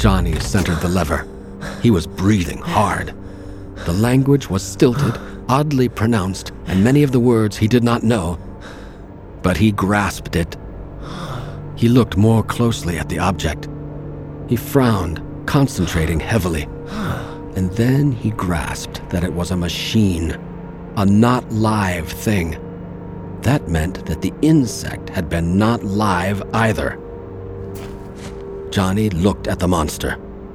Johnny centered the lever. He was breathing hard. The language was stilted, oddly pronounced, and many of the words he did not know. But he grasped it. He looked more closely at the object. He frowned, concentrating heavily. And then he grasped that it was a machine, a not live thing. That meant that the insect had been not live either. Johnny looked at the monster.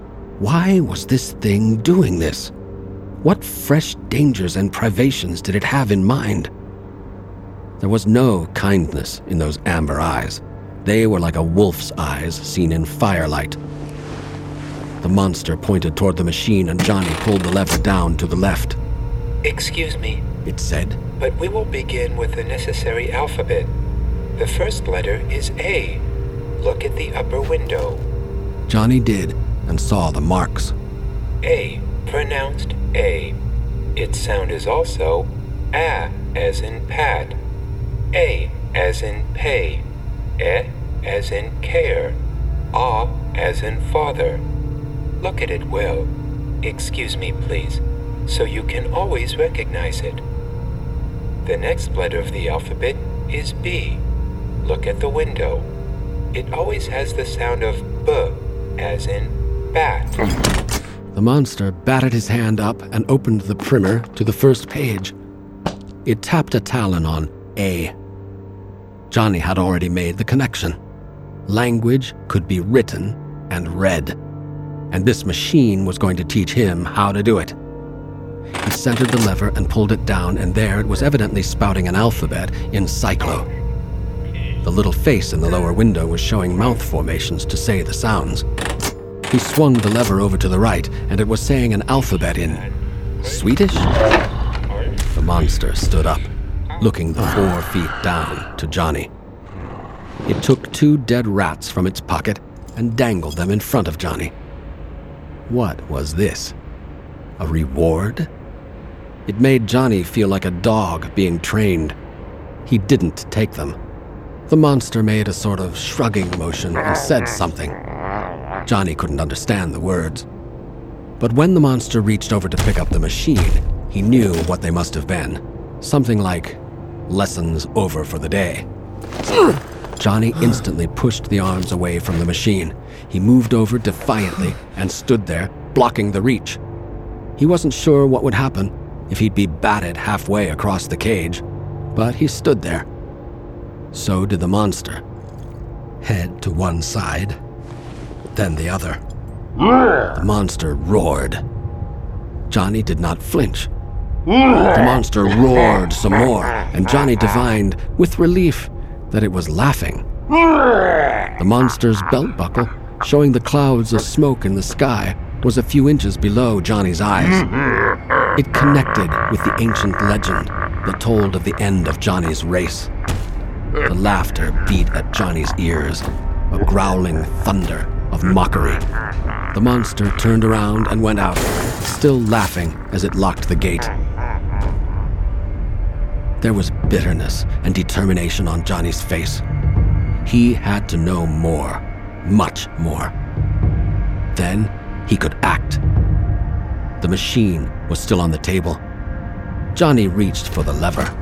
Why was this thing doing this? What fresh dangers and privations did it have in mind? There was no kindness in those amber eyes. They were like a wolf's eyes seen in firelight. The monster pointed toward the machine and Johnny pulled the lever down to the left. "Excuse me," it said, "but we will begin with the necessary alphabet. The first letter is A. Look at the upper window." Johnny did and saw the marks. A, pronounced A. Its sound is also A as in pat, A as in pay, E as in care, A as in father. Look at it well. Excuse me, please, so you can always recognize it. The next letter of the alphabet is B. Look at the window. It always has the sound of B, as in bat. The monster batted his hand up and opened the primer to the first page. It tapped a talon on A. Johnny had already made the connection. Language could be written and read, and this machine was going to teach him how to do it. He centered the lever and pulled it down, and there it was evidently spouting an alphabet in Cyclo. The little face in the lower window was showing mouth formations to say the sounds. He swung the lever over to the right, and it was saying an alphabet in Swedish? The monster stood up, looking the 4 feet down to Johnny. It took 2 dead rats from its pocket and dangled them in front of Johnny. What was this? A reward? It made Johnny feel like a dog being trained. He didn't take them. The monster made a sort of shrugging motion and said something. Johnny couldn't understand the words. But when the monster reached over to pick up the machine, he knew what they must have been. Something like, "Lessons over for the day." Johnny instantly pushed the arms away from the machine. He moved over defiantly and stood there, blocking the reach. He wasn't sure what would happen, if he'd be batted halfway across the cage, but he stood there. So did the monster. Head to one side, then the other. The monster roared. Johnny did not flinch. The monster roared some more, and Johnny divined, with relief, that it was laughing. The monster's belt buckle, showing the clouds of smoke in the sky, was a few inches below Johnny's eyes. It connected with the ancient legend that told of the end of Johnny's race. The laughter beat at Johnny's ears, a growling thunder of mockery. The monster turned around and went out, still laughing as it locked the gate. There was bitterness and determination on Johnny's face. He had to know more, much more. Then he could act. The machine was still on the table. Johnny reached for the lever.